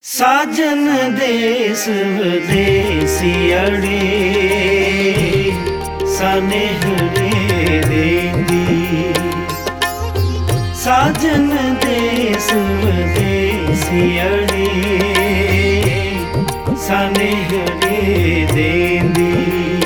ਸਾਜਨ ਦੇਸ ਵਿਦੇਸੀਅੜੇ ਸਨੇਹੜੇ ਦੇਂਦੀ। ਸਾਜਨ ਦੇਸ ਵਿਦੇਸੀਅੜੇ ਸਨੇਹੜੇ ਦੇਂਦੀ।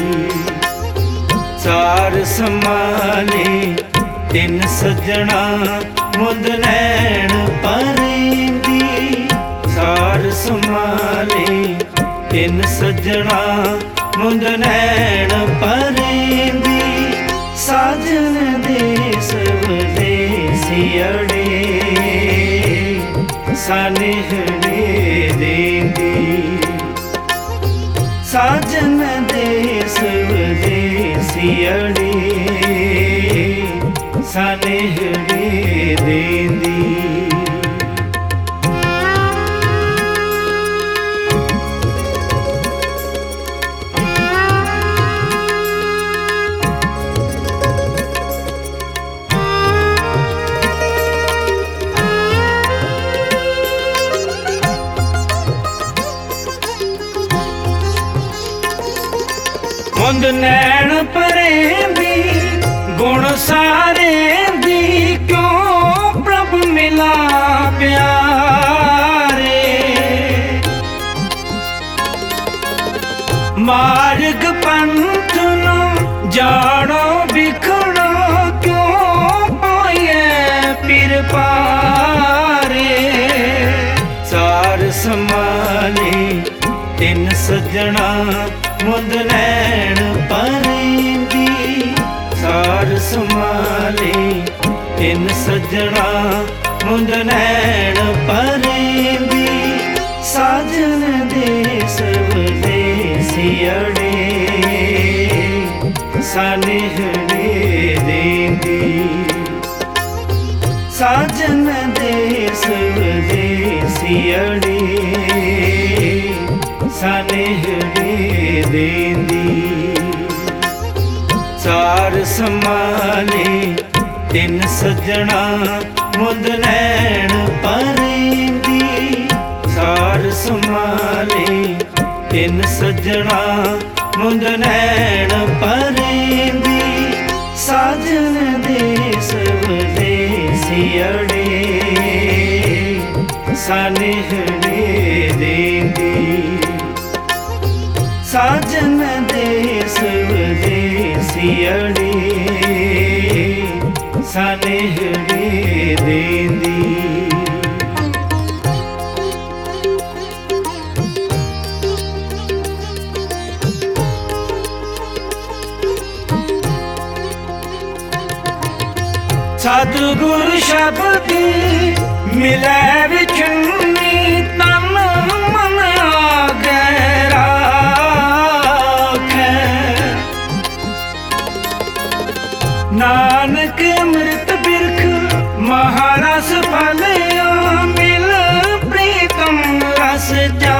ਚਾਰ ਸਮਾਲੇ ਤਿੰਨ ਸੱਜਣਾ ਮੁੰਦ ਨੈਣ ਪਰੇਂਦੀ। ਚਾਰ ਸਮਾਲੇ ਤਿੰਨ ਸੱਜਣਾ ਮੁੰਦ ਨੈਣ ਪਰੇਂਦੀ। ਸਾਜਨ ਦੇਸ ਵਿਦੇਸੀਅੜੇ ਸਨੇਹੜੇ ਦੇਂਦੀ। ਸਾਜਨ ਦੇਸ ਵਿਦੇਸੀਅੜੇ ਸਨੇਹੜੇ ਦੇਂਦੀ। ਮੁੰਦ ਨੈਣ ਪਰੇਂਦੀ ਗੁਣ ਸਾਰੇਂਦੀ। ਕਿਉਂ ਪ੍ਰਭ ਮਿਲਾ ਪਿਆਰੇ। ਮਾਰਗ ਪੰਥ ਨੂੰ ਜਾਣੋ ਵਿਖਣੋ। ਕਿਉਂ ਪਾਈਏ ਪਿਰ ਪਾਰੇ। ਚਾਰ ਸਮਾਲੇ ਤਿੰਨ ਸੱਜਣਾ ਮੁੰਦ ਨੈਣ ਪਰੇਂਦੀ। ਚਾਰ ਸਮਾਲੇ ਤਿੰਨ ਸੱਜਣਾ ਮੁੰਦ ਨੈਣ ਪਰੇਂਦੀ। ਸਾਜਨ ਦੇਸ ਵਿਦੇਸੀਅੜੇ ਸਨੇਹੜੇ ਦੇਂਦੀ। ਸਾਜਨ ਦੇਸ ਵਿਦੇਸੀਅੜੇ ਸਨੇਹੜੇ ਦੇਂਦੀ। ਚਾਰ ਸਮਾਲੇ ਤਿੰਨ ਸੱਜਣਾ ਮੁੰਦ ਨੈਣ ਪਰੇਂਦੀ। ਚਾਰ ਸਮਾਲੇ ਤਿੰਨ ਸੱਜਣਾ ਮੁੰਦ ਨੈਣ ਪਰੇਂਦੀ। ਸਾਜਨ ਦੇਸ ਵਿਦੇਸੀਅੜੇ ਸਨੇਹੜੇ ਦੇਂਦੀ। ਸਾਜਨ ਦੇਸ ਵਿਦੇਸੀਅੜੇ ਸਨੇਹੜੇ ਦੇਂਦੀ। ਸਤਿਗੁਰ ਸ਼ਬਦੀ ਮਿਲੈ ਵਿਛੁੰਨੀ। ਤਨ ਮਨ ਆਗੈ ਰਾਖੈ। ਨਾਨਕ ਅੰਮ੍ਰਿਤ ਬਿਰਖ ਮਹਾਰਸ ਫਲਿਆ। ਮਿਲ ਪ੍ਰੀਤਮ ਰਸ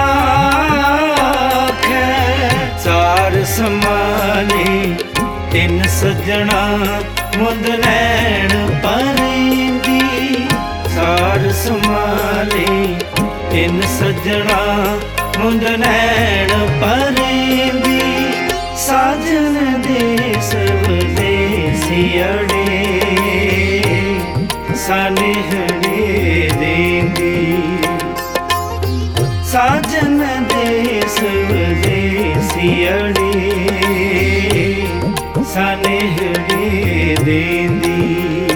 ਚਾਖੈ। ਚਾਰ ਸਮਾਲੇ ਤਿੰਨ ਸੱਜਣਾ ਮੁੰਦ ਨੈਣ ਪਰੇਂਦੀ। ਚਾਰ ਸਮਾਲੇ ਤਿੰਨ ਸੱਜਣਾ ਮੁੰਦ ਨੈਣ ਪਰੇਂਦੀ। ਸਾਜਨ ਦੇਸ ਵਿਦੇਸੀਅੜੇ ਸਨੇਹੜੇ ਦੇਂਦੀ। ਸਾਜਨ ਦੇਸ ਵਿਦੇਸੀਅੜੇ ਸਨੇਹੜੇ ਦੇਂਦੀ।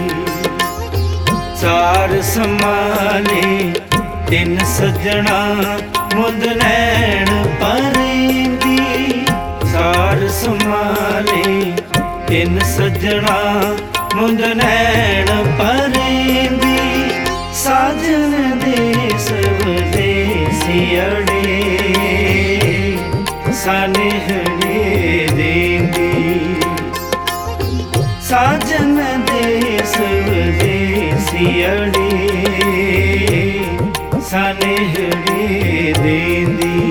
ਚਾਰ ਸਮਾਲੇ ਤਿੰਨ ਸੱਜਣਾ ਮੁੰਦ ਨੈਣ ਪਰੇਂਦੀ। ਚਾਰ ਸਮਾਲੇ ਤਿੰਨ ਸੱਜਣਾ ਮੁੰਦ ਨੈਣ ਪਰੇਂਦੀ। ਸਾਜਨ ਦੇਸ ਵਿਦੇਸੀਅੜੇ ਸਨੇਹੜੇ ਦੇਂਦੀ। ਸਾਜਨ ਦੇਸ ਵਿਦੇਸੀਅੜੇ ਸਨੇਹੜੇ ਦੇਂਦੀ।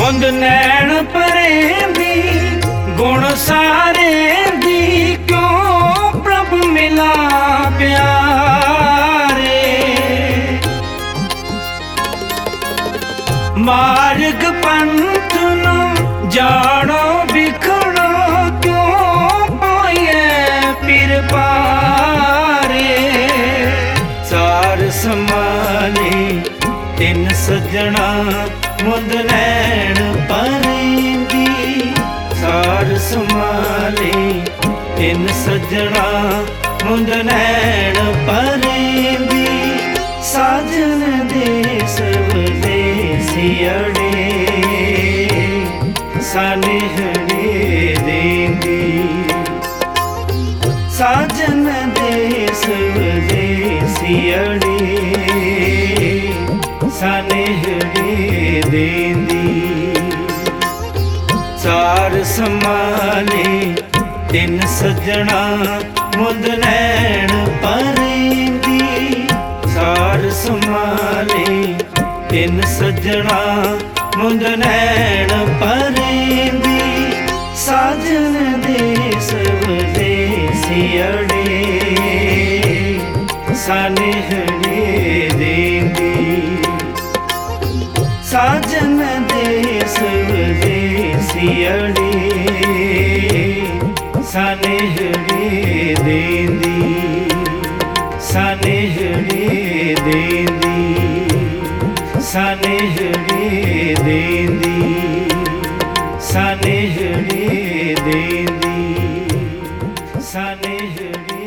ਮੁੰਦ ਨੈਣ ਪਰੇ ਦੀ ਗੁਣ ਸਾਰੇ ਦੀ ਕਿਉਂ ਪ੍ਰਭ ਮਿਲਾ ਪਿਆਰੇ ਮਾਰਗ ਪੰਥ ਨੂੰ ਜਾਣੋ ਵਿਖੜੋ ਕਿਉਂ ਪਾਈਏ ਪਿਰ ਪਾਰੇ ਸਾਰ ਸਮਾਲੇ ਤਿੰਨ ਸੱਜਣਾ ਮੁੰਦ ਨੈਣ ਪਰੇ ਦੀ ਸਾਰ ਸਮਾਲੇ ਤਿੰਨ ਸੱਜਣਾ ਮੁੰਦ ਨੈਣ ਪਰੇ ਦੀ ਸਾਜਨ ਦੇ ਸਵਦੇਸੀ ਅੜੇ ਸਾਨੇਹੜੇ ਦੇਂਦੀ ਸਾਜਨ ਦੇ ਸਵਦੇਸੀ ਅੜੇ ਸਾਨੇਹੜੇ ਦੇਂਦੀ ਸਾਰ ਸਮਾਲੇ ਤਿੰਨ ਸੱਜਣਾ ਮੁੰਦ ਨੈਣ ਪਰੇ ਦੀ ਸਾਰ ਸਮਾਲੇ ਤਿੰਨ ਸੱਜਣਾ ਮੁੰਦ ਨੈਣ ਪਰੇ ਦੀ ਸਾਜਨ ਦੇ ਸਵਦੇਸੀ ਅੜੇ ਸਾਨੇਹੜੇ ਦੇਂਦੀ ਸਾਜਨ ਦੇ ਸਵਦੇਸੀ ਅੜੇ ਸਾਨੇਹੜੇ ਦੇਂਦੀ ਸਾਨੇਹੜੇ ਦੇਂਦੀ ਸਾਨੇਹੜੇ ਦੇਂਦੀ ਸਾਨੇਹੜੇ ਦੇਂਦੀ ਸਾਨੇਹੜੇ